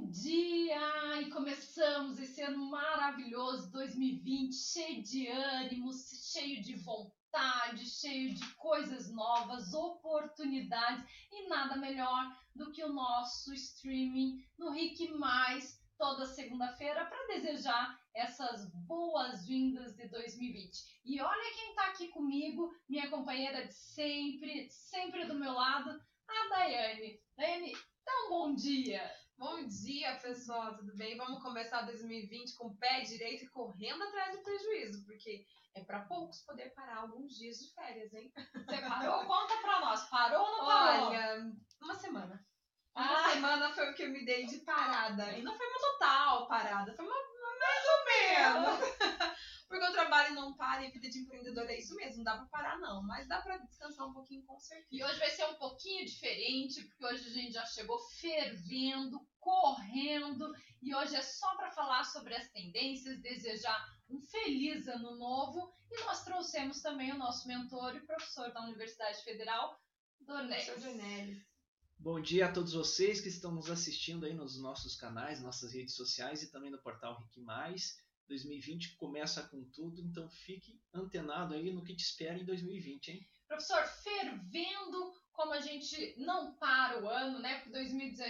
dia! E começamos esse ano maravilhoso, 2020, cheio de ânimos, cheio de vontade, cheio de coisas novas, oportunidades e nada melhor do que o nosso streaming no Rick Mais toda segunda-feira para desejar essas boas-vindas de 2020. E olha quem está aqui comigo, minha companheira de sempre, sempre do meu lado, a Daiane. Daiane, dá um bom dia! Bom dia, pessoal, tudo bem? Vamos começar 2020 com o pé direito e correndo atrás do prejuízo, porque é para poucos poder parar alguns dias de férias, hein? Você parou? Conta pra nós, parou ou não parou? Olha, uma semana. Uma semana foi o que eu me dei de parada. E não foi uma total parada, foi uma mais ou menos. Porque o trabalho não para e a vida de empreendedor é isso mesmo, não dá pra parar não, mas dá pra descansar um pouquinho com certeza. E hoje vai ser um pouquinho diferente, porque hoje a gente já chegou fervendo, correndo, e hoje é só para falar sobre as tendências, desejar um feliz ano novo, e nós trouxemos também o nosso mentor e professor da Universidade Federal, Dornelles. Bom dia a todos vocês que estão nos assistindo aí nos nossos canais, nossas redes sociais e também no portal Rick Mais. 2020 começa com tudo, então fique antenado aí no que te espera em 2020, hein? Professor, fervendo, como a gente não para o ano, né? Porque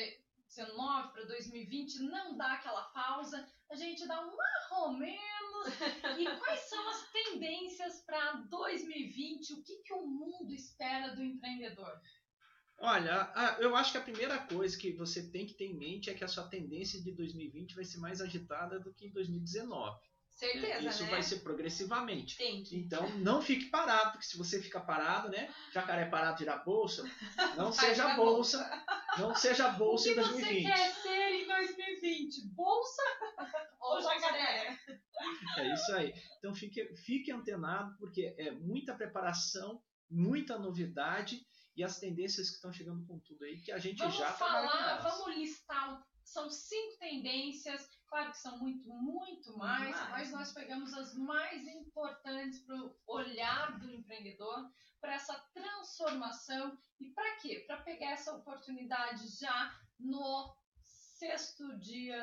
2019 para 2020 não dá aquela pausa, a gente dá um mais ou menos. E quais são as tendências para 2020? O que o mundo espera do empreendedor? Olha, eu acho que a primeira coisa que você tem que ter em mente é que a sua tendência de 2020 vai ser mais agitada do que em 2019. Certeza, Isso né? vai ser progressivamente. Entendi. Então, não fique parado, porque se você ficar parado, né? Jacaré parado vira bolsa, não seja bolsa, não seja bolsa em 2020. O que você quer ser em 2020? Bolsa ou jacaré? É isso aí. Então, fique antenado, porque é muita preparação, muita novidade e as tendências que estão chegando com tudo aí, que a gente já trabalha com elas. Vamos listar, são 5 tendências, claro que são muito mais, mas nós pegamos as mais importantes para o olhar do empreendedor, para essa transformação e para quê? Para pegar essa oportunidade já no sexto dia.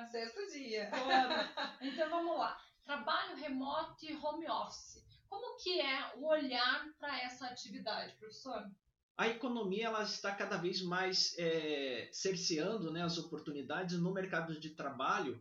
Então vamos lá, trabalho remoto e home office. Como que é o olhar para essa atividade, professor? A economia ela está cada vez mais cerceando, né, as oportunidades no mercado de trabalho,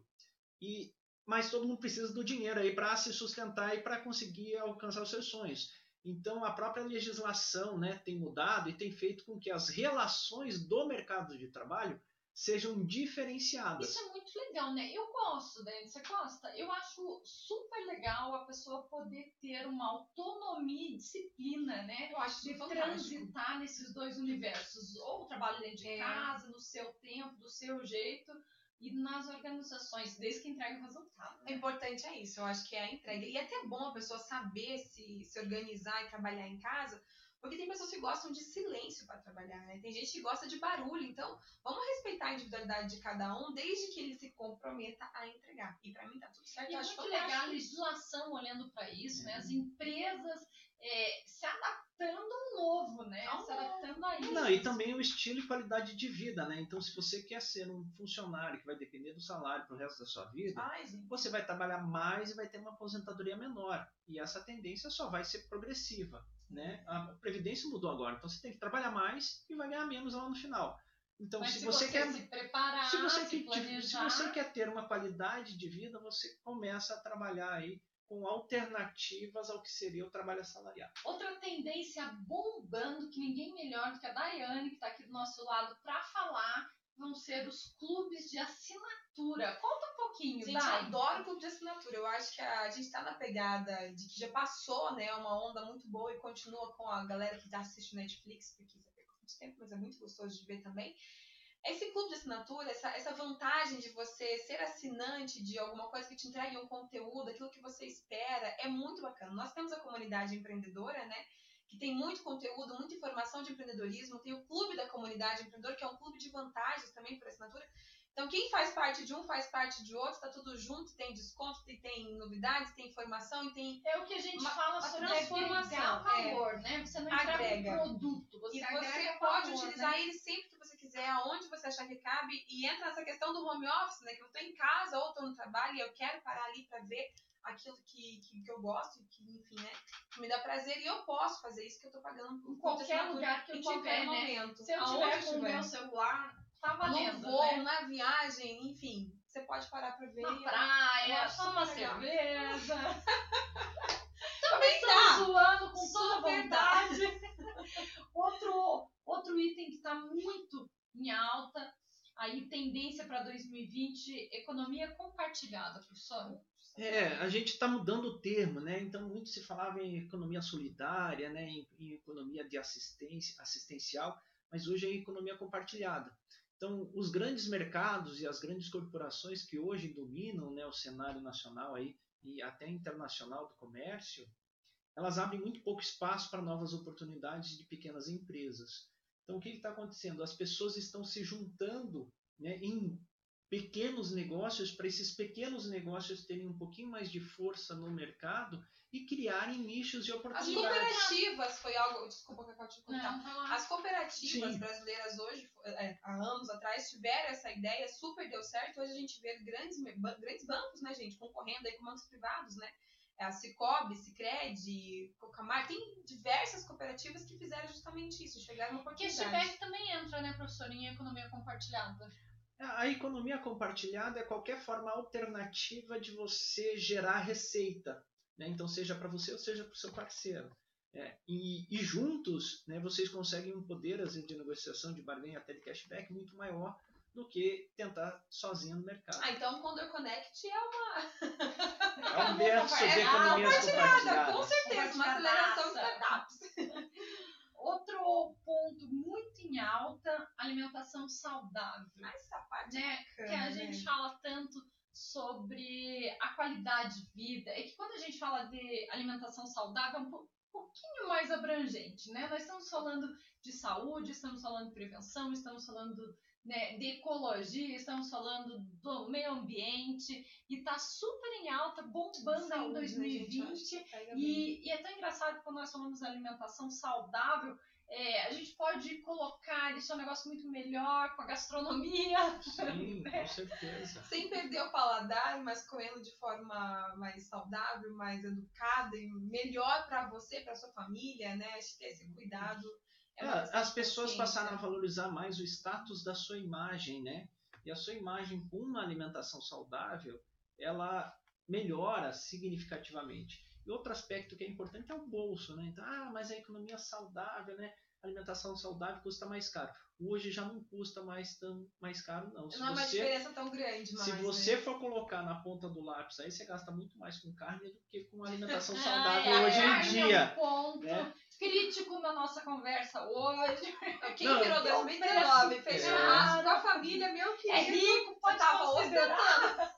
mas todo mundo precisa do dinheiro aí para se sustentar e para conseguir alcançar os seus sonhos. Então a própria legislação, né, tem mudado e tem feito com que as relações do mercado de trabalho sejam diferenciadas. Isso é muito legal, né? Eu gosto, Dani, você gosta? Eu acho super legal a pessoa poder ter uma autonomia e disciplina, né? Eu acho de transitar nesses dois universos. Ou o trabalho dentro de casa, no seu tempo, do seu jeito, e nas organizações, desde que entregue o resultado. Né? O importante é isso, eu acho que é a entrega. E é até bom a pessoa saber se organizar e trabalhar em casa, porque tem pessoas que gostam de silêncio para trabalhar, né? Tem gente que gosta de barulho, então vamos respeitar a individualidade de cada um, desde que ele se comprometa a entregar. E para mim tá tudo certo. E é muito legal a legislação olhando para isso, né? As empresas se adaptando ao novo, né? Se adaptando a isso. Não, e também o estilo e qualidade de vida, né? Então, se você quer ser um funcionário que vai depender do salário para o resto da sua vida, você vai trabalhar mais e vai ter uma aposentadoria menor. E essa tendência só vai ser progressiva. Né? A Previdência mudou agora, então você tem que trabalhar mais e vai ganhar menos lá no final. Então, se você quer se preparar, se você quer ter uma qualidade de vida, você começa a trabalhar aí com alternativas ao que seria o trabalho assalariado. Outra tendência bombando, que ninguém melhor do que a Daiane, que está aqui do nosso lado para falar, vão ser os clubes de assinatura. Conta um pouquinho, Gente, eu adoro clube de assinatura. Eu acho que a gente está na pegada de que já passou, né, uma onda muito boa e continua com a galera que assiste Netflix, porque isso é muito tempo, mas é muito gostoso de ver também. Esse clube de assinatura, essa vantagem de você ser assinante de alguma coisa que te entregue um conteúdo, aquilo que você espera, é muito bacana. Nós temos a comunidade empreendedora, né, que tem muito conteúdo, muita informação de empreendedorismo. Tem o Clube da Comunidade Empreendedora, que é um clube de vantagens também por assinatura. Então, quem faz parte de um, faz parte de outro, tá tudo junto, tem desconto, tem novidades, tem informação e tem... É o que a gente fala sobre transformação, agregar valor, né? Você não entrega um produto, você agrega pode valor, utilizar né? ele sempre que você quiser, aonde você achar que cabe, e entra nessa questão do home office, né? Que eu tô em casa ou tô no trabalho e eu quero parar ali para ver aquilo que eu gosto, que, enfim, né, que me dá prazer, e eu posso fazer isso que eu tô pagando em qualquer lugar que eu tiver, momento. Se eu tiver com o meu celular, tá valendo, no voo, né? na viagem, enfim, você pode parar pra ver. Na praia, só uma cerveja. Também Estamos zoando com toda vontade. Outro item que está muito em alta, aí tendência para 2020, economia compartilhada, professor. A gente está mudando o termo, né? Então, muito se falava em economia solidária, né? Em economia de assistencial, mas hoje é economia compartilhada. Então, os grandes mercados e as grandes corporações que hoje dominam, né, o cenário nacional aí, e até internacional do comércio, elas abrem muito pouco espaço para novas oportunidades de pequenas empresas. Então, o que está acontecendo? As pessoas estão se juntando, né, em pequenos negócios, para esses pequenos negócios terem um pouquinho mais de força no mercado e criarem nichos de oportunidades. As cooperativas foi algo... Desculpa que eu acabo de contar. As cooperativas brasileiras hoje, há anos atrás, tiveram essa ideia, super deu certo. Hoje a gente vê grandes bancos, né, gente, concorrendo aí com bancos privados, né? A Cicobi, Sicredi, Cocamar, tem diversas cooperativas que fizeram justamente isso, chegaram a uma oportunidade. Cashback também entra, né, professor, em economia compartilhada. A economia compartilhada é qualquer forma alternativa de você gerar receita, né? Então, seja para você ou seja para o seu parceiro. E juntos, né, vocês conseguem um poder de negociação, de barganha, até de cashback muito maior do que tentar sozinho no mercado. Então o Condor Connect é uma... É um berço de economias compartilhadas. Com certeza, uma aceleração de startups. Outro ponto muito em alta, alimentação saudável. Essa parte né? Que a gente fala tanto sobre a qualidade de vida. É que quando a gente fala de alimentação saudável, é um pouquinho mais abrangente, né? Nós estamos falando de saúde, estamos falando de prevenção, estamos falando, né, de ecologia, estamos falando do meio ambiente, e está super em alta, bombando saúde, em 2020. Né, e é tão engraçado que quando nós falamos de alimentação saudável, a gente pode colocar, deixar um negócio muito melhor com a gastronomia. Sim, com certeza. Sem perder o paladar, mas comendo de forma mais saudável, mais educada e melhor para você, para sua família, né? Acho que ter esse cuidado. As pessoas passaram a valorizar mais o status da sua imagem, né? E a sua imagem com uma alimentação saudável, ela melhora significativamente. E outro aspecto que é importante é o bolso, né? Então, mas a economia saudável, né? A alimentação saudável custa mais caro. Hoje já não custa mais caro, não. Não é uma diferença tão grande, mas... Se você for colocar na ponta do lápis, aí você gasta muito mais com carne do que com alimentação saudável hoje em dia. É um ponto crítico na nossa conversa hoje. Quem virou 2019 fez churrasco com a família, meu querido. É rico, pode estar ostentando.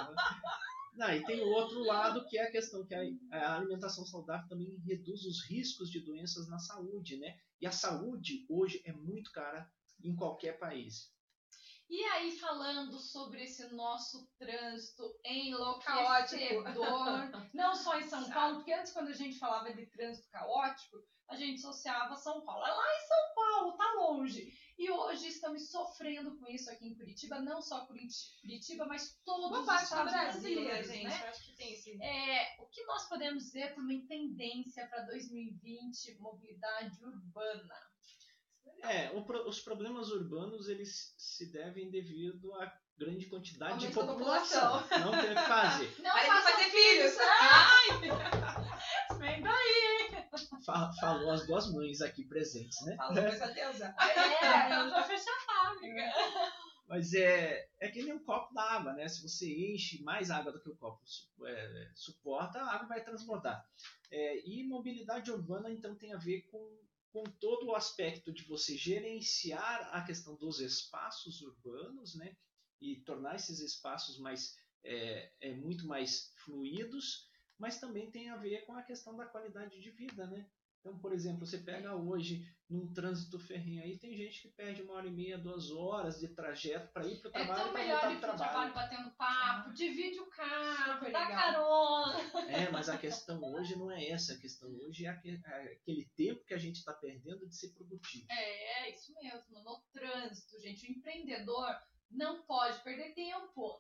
E tem o outro lado, que é a questão que a alimentação saudável também reduz os riscos de doenças na saúde, né? E a saúde hoje é muito cara em qualquer país. E aí, falando sobre esse nosso trânsito enlouquecedor, não só em São Paulo, porque antes, quando a gente falava de trânsito caótico, a gente associava São Paulo. É lá em São Paulo, tá longe. E hoje estamos sofrendo com isso aqui em Curitiba, não só Curitiba, mas todos os estados brasileiros, gente. Né? Acho que tem esse... O que nós podemos dizer também tendência para 2020, mobilidade urbana? Os problemas urbanos, eles se devem devido à grande quantidade de população. Não tem o que fazer. Não fazer filhos. Vem daí. Falou as duas mães aqui presentes, né? Falou com essa deusa. Eu já fechei a fábrica. Mas é que nem um copo d'água, né? Se você enche mais água do que o copo suporta, a água vai transbordar. E mobilidade urbana, então, tem a ver com todo o aspecto de você gerenciar a questão dos espaços urbanos, né? E tornar esses espaços muito mais fluidos, mas também tem a ver com a questão da qualidade de vida, né? Então, por exemplo, você pega hoje num trânsito ferrenho aí, tem gente que perde 1h30, 2 horas de trajeto para ir para o É trabalho tão e para melhor voltar ir do pro trabalho trabalho. batendo papo, divide o carro, Super dá legal. carona. Mas a questão hoje não é essa, a questão hoje é aquele tempo que a gente está perdendo de ser produtivo. É isso mesmo, no trânsito, gente, o empreendedor não pode perder tempo,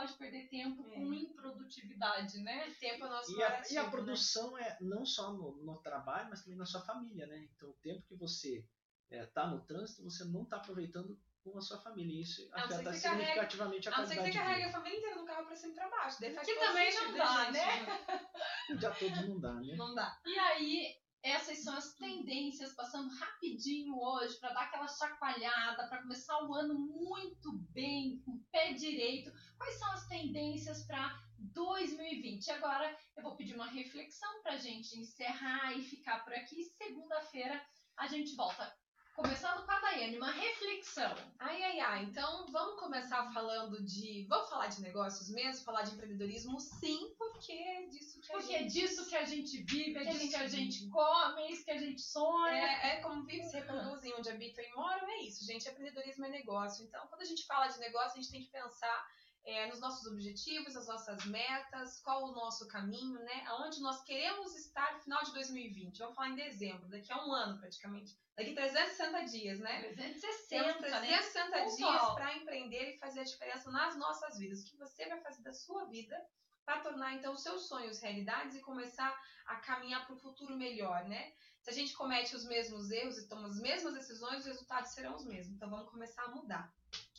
com improdutividade, né? Tempo é nosso E a relativo, produção é não só no trabalho, mas também na sua família, né? Então, o tempo que você está no trânsito, você não está aproveitando com a sua família. E isso A não ser afeta que você carregue- significativamente a A não ser que qualidade você de carregue a vida. família inteira no carro pra cima e pra baixo. Daí faz Que todo também sentido, não dá, gente? né? O dia todo não dá, né? Não dá. E aí, essas são as tendências, passando rapidinho hoje, para dar aquela chacoalhada, para começar o ano muito bem, com o pé direito. Quais são as tendências para 2020? Agora eu vou pedir uma reflexão para a gente encerrar e ficar por aqui. Segunda-feira a gente volta. Começando com a Daiane, uma reflexão. Então vamos começar falando de... Vamos falar de negócios mesmo? Falar de empreendedorismo? Sim, porque é disso que a Porque é gente... disso que a gente vive, é Que a disso que a gente gente come, é isso que a gente sonha. É como vive, se reproduzem, onde habitam e moram, é isso, gente. Empreendedorismo é negócio. Então, quando a gente fala de negócio, a gente tem que pensar nos nossos objetivos, nas nossas metas, qual o nosso caminho, né? Aonde nós queremos estar no final de 2020. Vamos falar em dezembro, daqui a um ano praticamente. Daqui 360 dias, né? 360, Temos 360 dias Pontual. para empreender e fazer a diferença nas nossas vidas. O que você vai fazer da sua vida para tornar, então, os seus sonhos realidades e começar a caminhar para o futuro melhor, né? Se a gente comete os mesmos erros e toma as mesmas decisões, os resultados serão os mesmos. Então, vamos começar a mudar.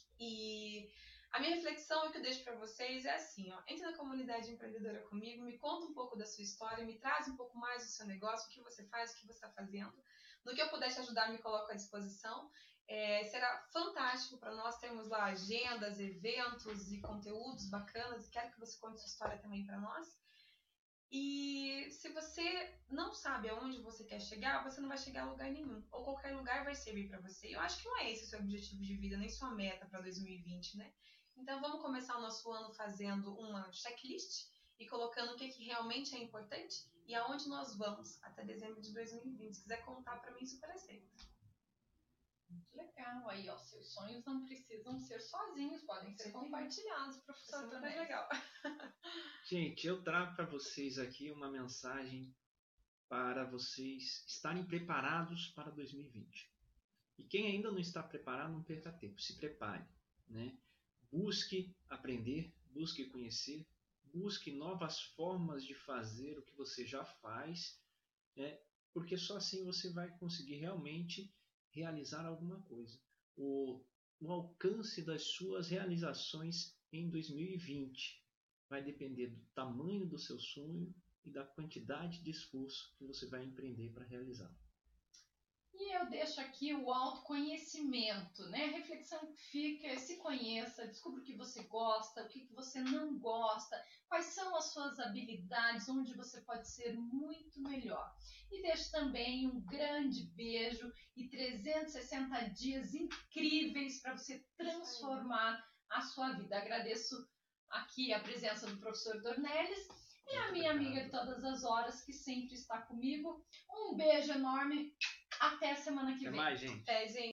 E a minha reflexão, o que eu deixo para vocês é assim, ó. Entre na comunidade empreendedora comigo, me conta um pouco da sua história, me traz um pouco mais do seu negócio, o que você faz, o que você está fazendo. No que eu puder te ajudar, me coloco à disposição. Será fantástico para nós termos lá agendas, eventos e conteúdos bacanas. E quero que você conte sua história também para nós. E se você não sabe aonde você quer chegar, você não vai chegar a lugar nenhum. Ou qualquer lugar vai servir para você. Eu acho que não é esse o seu objetivo de vida, nem sua meta para 2020, né? Então vamos começar o nosso ano fazendo uma checklist e colocando o que realmente é importante e aonde nós vamos até dezembro de 2020. Se quiser contar para mim, super aceito. Muito legal. Aí, ó, seus sonhos não precisam ser sozinhos, podem ser compartilhados, professor. Super legal. Gente, eu trago para vocês aqui uma mensagem para vocês estarem preparados para 2020. E quem ainda não está preparado, não perca tempo, se prepare, né? Busque aprender, busque conhecer, busque novas formas de fazer o que você já faz, né? Porque só assim você vai conseguir realmente realizar alguma coisa. O alcance das suas realizações em 2020 vai depender do tamanho do seu sonho e da quantidade de esforço que você vai empreender para realizá-lo. E eu deixo aqui o autoconhecimento, né? A reflexão que fica é se conheça, descubra o que você gosta, o que você não gosta, quais são as suas habilidades, onde você pode ser muito melhor. E deixo também um grande beijo e 360 dias incríveis para você transformar a sua vida. Agradeço aqui a presença do professor Dornelles e a minha amiga de todas as horas que sempre está comigo. Um beijo enorme. Até a semana que vem. Até mais, gente. Gente.